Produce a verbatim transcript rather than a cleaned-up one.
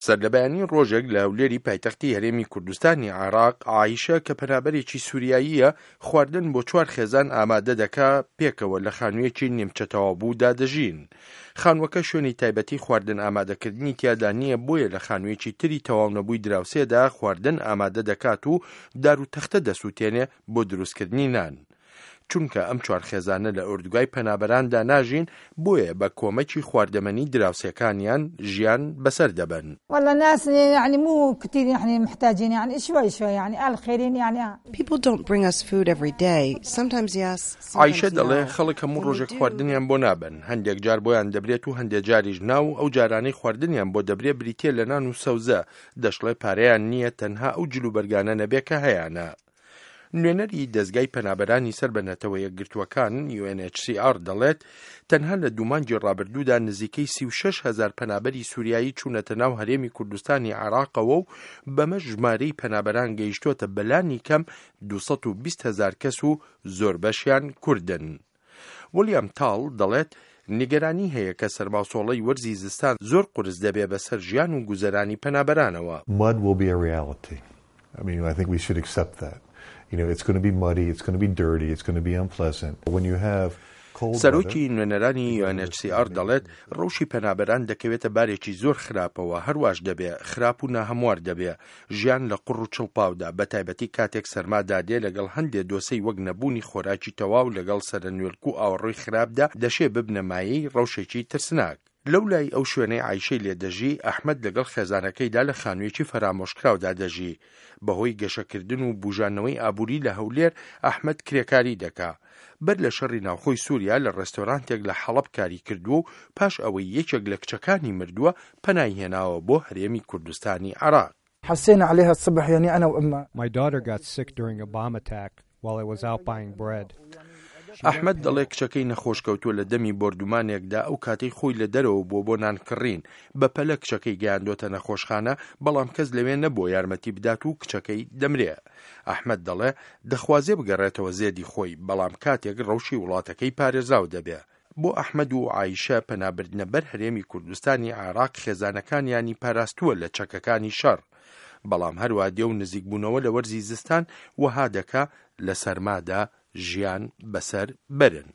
سەرلەبەیانی ڕۆژێک لە هەولێری پایتەختی هەرێمی کوردستانی عێراق عایشە کە پەنابەرێکی سووریاییە خواردن بۆ چوار خێزان ئامادە دەکا پێکەوە لە خانوویەکی نیمچەتەوابوو دادەژین. خانووەکە شوێنی تایبەتی خواردن ئامادەکردنی تیادا نییە، بۆیە لە خانوویەکی تری تەواو نەبووی دراوسێدا خواردن ئامادە دەکات و دار و تەختە دەسووتێنێ بۆ دروستکردنی نان. چونکە ئەم چوار خێزانە لە ئوردوگای پەنابەراندا ناژین، بۆیە بە کۆمەکی خواردەمەنی دراوسەکانیان ژیان بەسەر دەبن. والله الناس يعني مو كثير يعني محتاجين يعني شوي شوي يعني الخيرين يعني. People don't bring us food every day. Sometimes yes. عایشە دەڵێ خەڵک هەموو ڕۆژێک خواردنیان بۆ نابن. هەندێک جار بۆیان دەبرێت و هەندێک جاریش ناو ئەو جارانەی خواردنیان بۆ دەبرێت بریتێ لە نان و سەوزە. دەشڵێ پارەیان نییە تەنها ئەو جلوبەرگانە نەبێ کە هەیەە. نوێنەری دەستگای پەنابەرانی سەر بە نەتەوە یەکگرتووەکان یو ئێن ئەیچ سی ئار دەڵێت تەنها لە دوومانگی ڕابردوودا نزیکەی سی و شەش هەزار پەنابەری سووریایی چوونەتە ناو هەرێمی کوردستانی عێراقەوە و بەمە ژمارەی پەنابەران گەیشتۆتە بەلانی کەم دووسەد و بیست هەزار کەس و زۆر بەشیان کوردن. ویلیام تاڵ دەڵێت نیگەرانی هەیە کە سەرماسۆڵەی وەرزی زستان زۆر قورس دەبێ بەسەر ژیان و گوزەرانی پەنابەرانەوە. Mud will be a reality. I mean, I think we should accept that. You know, it's going to be muddy, it's going to be dirty, it's going to be unpleasant. When you have سەرۆکی نوێنەرانی یو ئێن ئەیچ سی ئار دەڵێت ڕەوشی پەنابەران دەکەوێتە بارێکی زۆر خراپەوە، هەرواش دەبێ خراپ و ناهەموار دەبێ. ژیان لە قوڕ و چڵپاودا بەتایبەتی کاتێک سەرمادا دێ لەگەڵ هەندێک دۆسەی وەک نەبوونی خۆراکی تەواو لەگەڵ سەرنوێلک و ئاوەڕۆی خراپدا دەشێ ببنە مایەی ڕەوشێکی ترسناک. لەو لای ئەو شوێنەی عایشەی لێدەژی، ئەحمەد لەگەڵ خێزانەکەیدا لە خانوویەکی فەرامۆشکراودا دەژی. بەهۆی گەشەکردن و بوژانەوەی ئابووری لە هەولێر ئەحمەد کرێکاری دەکا. بەر لە شەڕی ناوخۆی سووریا لە ڕێستۆرانتێک لە حەڵەب کاری کردووە و پاش ئەوەی یەکێک لە کچەکانی مردووە پەنای هێناوە بۆ هەرێمی کوردستانی عێراق. حسينا عليها الصبح يعني أنا وأمها. My daughter got sick during a bomb attack while I was out buying bread. ئەحمەد دەڵێ کچەکەی نەخۆشکەوتووە لە دەمی بۆردومانێکدا ئەو کاتەی خۆی لە دەرەوە بۆ بۆ نانکڕین. بە پەلە کچەکەی گەیاندۆتە نەخۆشخانە، بەڵام کەس لەوێ نەبووە یارمەتی بدات و کچەکەی دەمرێ. ئەحمەد دەڵێ دەخوازێ بگەڕێتەوە زێدی خۆی، بەڵام کاتێک ڕەوشی وڵاتەکەی پارێزراو دەبێ. بۆ ئەحمەد و عایشە پەنابردنە بەر هەرێمی کوردستانی عێراق خێزانەکانیانی پاراستووە لە چەکەکانی شەڕ. بەڵام هەروە دێ و نزیکبوونەوە لە وەرزی زستان وەها دەکا لە سەرمادا ژیان بەسەر برن.